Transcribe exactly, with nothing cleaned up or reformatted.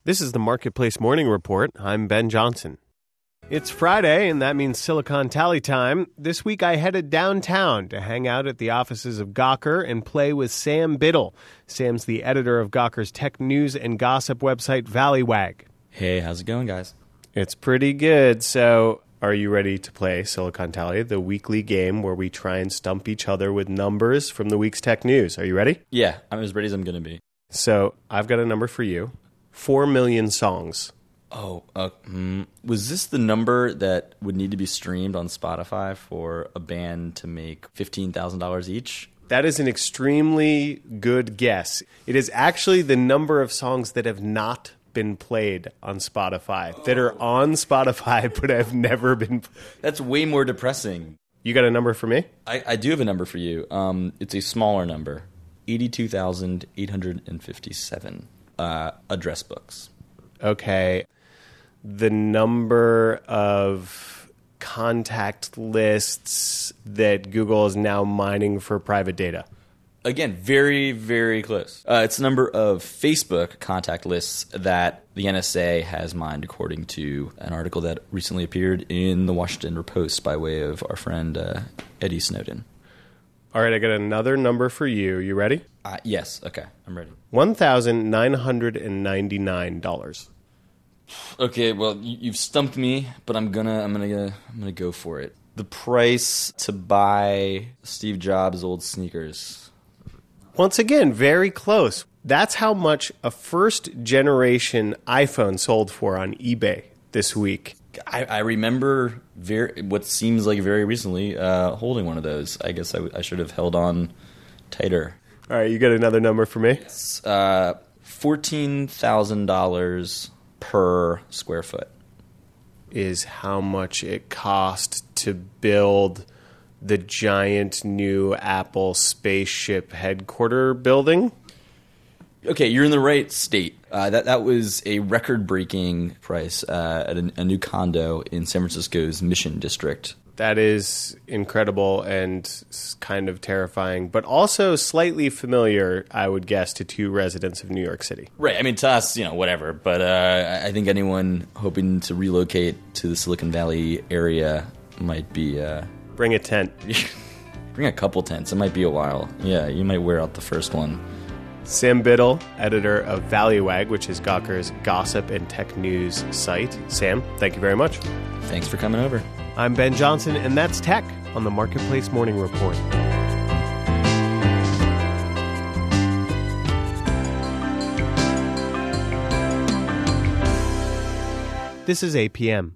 This is the Marketplace Morning Report. I'm Ben Johnson. It's Friday, and that means Silicon Tally time. This week I headed downtown to hang out at the offices of Gawker and play with Sam Biddle. Sam's the editor of Gawker's tech news and gossip website, Valleywag. Hey, how's it going, guys? It's pretty good. So, are you ready to play Silicon Tally, the weekly game where we try and stump each other with numbers from the week's tech news? Are you ready? Yeah, I'm as ready as I'm going to be. So, I've got a number for you. Four million songs. Oh, uh, hmm. Was this the number that would need to be streamed on Spotify for a band to make fifteen thousand dollars each? That is an extremely good guess. It is actually the number of songs that have not been played on Spotify, oh. that are on Spotify but have never been played. That's way more depressing. You got a number for me? I, I do have a number for you. Um, it's a smaller number, eighty-two thousand eight hundred fifty-seven. Uh, address books. Okay. The number of contact lists that Google is now mining for private data. Again, very, very close. Uh, it's the number of Facebook contact lists that the N S A has mined, according to an article that recently appeared in the Washington Post by way of our friend uh, Eddie Snowden. All right, I got another number for you. You ready? Uh, yes. Okay, I'm ready. one thousand nine hundred ninety-nine dollars. Okay, well, you've stumped me, but I'm gonna, I'm gonna, I'm gonna go for it. The price to buy Steve Jobs' old sneakers. Once again, very close. That's how much a first-generation iPhone sold for on eBay this week. I, I remember very what seems like very recently uh, holding one of those. I guess I, w- I should have held on tighter. All right, you got another number for me? It's uh, fourteen thousand dollars per square foot. Is how much it cost to build the giant new Apple spaceship headquarter building? Okay, you're in the right state. Uh, that that was a record-breaking price uh, at a, a new condo in San Francisco's Mission District. That is incredible and kind of terrifying, but also slightly familiar, I would guess, to two residents of New York City. Right. I mean, to us, you know, whatever. But uh, I think anyone hoping to relocate to the Silicon Valley area might be... Uh, Bring a tent. Bring a couple tents. It might be a while. Yeah, you might wear out the first one. Sam Biddle, editor of Valleywag, which is Gawker's gossip and tech news site. Sam, thank you very much. Thanks for coming over. I'm Ben Johnson, and that's Tech on the Marketplace Morning Report. This is A P M.